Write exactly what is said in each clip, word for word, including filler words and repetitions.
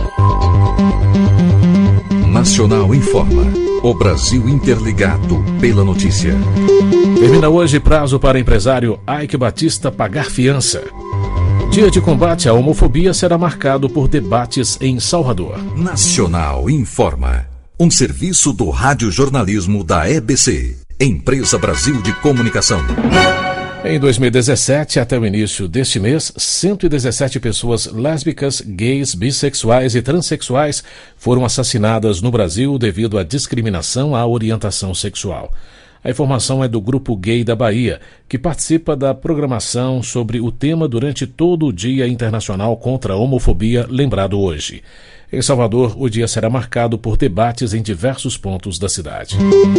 Nacional informa. O Brasil interligado pela notícia. Termina hoje prazo para empresário Eike Batista pagar fiança. Dia de combate à homofobia será marcado por debates em Salvador. Nacional informa. Um serviço do radiojornalismo da E B C, Empresa Brasil de Comunicação. Em dois mil e dezessete, até o início deste mês, cento e dezessete pessoas lésbicas, gays, bissexuais e transexuais foram assassinadas no Brasil devido à discriminação à orientação sexual. A informação é do Grupo Gay da Bahia, que participa da programação sobre o tema durante todo o Dia Internacional contra a Homofobia, lembrado hoje. Em Salvador, o dia será marcado por debates em diversos pontos da cidade.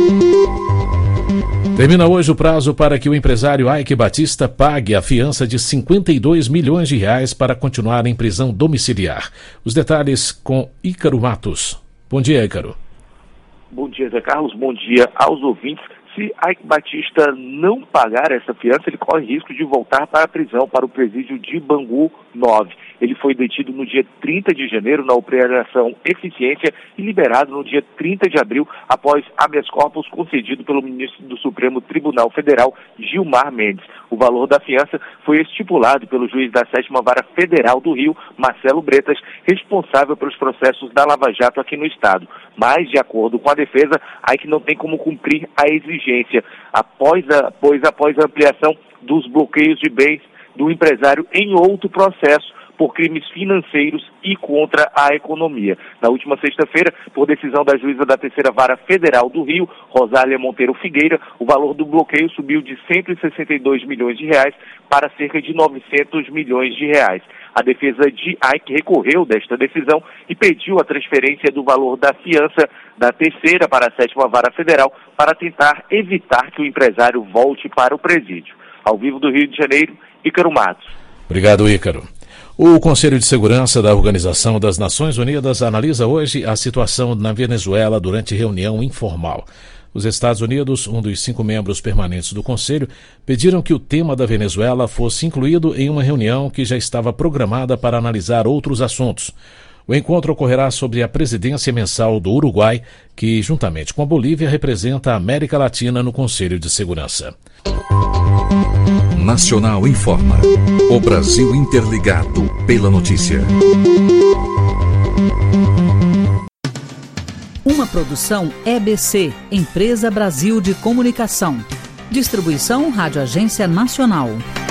Termina hoje o prazo para que o empresário Eike Batista pague a fiança de cinquenta e dois milhões de reais para continuar em prisão domiciliar. Os detalhes com Ícaro Matos. Bom dia, Ícaro. Bom dia, Zé Carlos. Bom dia aos ouvintes. Se Eike Batista não pagar essa fiança, ele corre risco de voltar para a prisão, para o presídio de Bangu nove. Ele foi detido no dia trinta de janeiro na Operação Eficiência e liberado no dia trinta de abril após habeas corpus concedido pelo ministro do Supremo Tribunal Federal, Gilmar Mendes. O valor da fiança foi estipulado pelo juiz da sétima Vara Federal do Rio, Marcelo Bretas, responsável pelos processos da Lava Jato aqui no estado. Mas, de acordo com a defesa, Eike não tem como cumprir a exigência, após a, pois após a ampliação dos bloqueios de bens do empresário em outro processo, por crimes financeiros e contra a economia. Na última sexta-feira, por decisão da juíza da terceira Vara Federal do Rio, Rosália Monteiro Figueira, o valor do bloqueio subiu de cento e sessenta e dois milhões de reais para cerca de novecentos milhões de reais. A defesa de Eike recorreu desta decisão e pediu a transferência do valor da fiança da terceira para a sétima Vara Federal para tentar evitar que o empresário volte para o presídio. Ao vivo do Rio de Janeiro, Ícaro Matos. Obrigado, Ícaro. O Conselho de Segurança da Organização das Nações Unidas analisa hoje a situação na Venezuela durante reunião informal. Os Estados Unidos, um dos cinco membros permanentes do Conselho, pediram que o tema da Venezuela fosse incluído em uma reunião que já estava programada para analisar outros assuntos. O encontro ocorrerá sob a presidência mensal do Uruguai, que, juntamente com a Bolívia, representa a América Latina no Conselho de Segurança. Nacional informa. O Brasil interligado pela notícia. Uma produção E B C, Empresa Brasil de Comunicação. Distribuição Rádio Agência Nacional.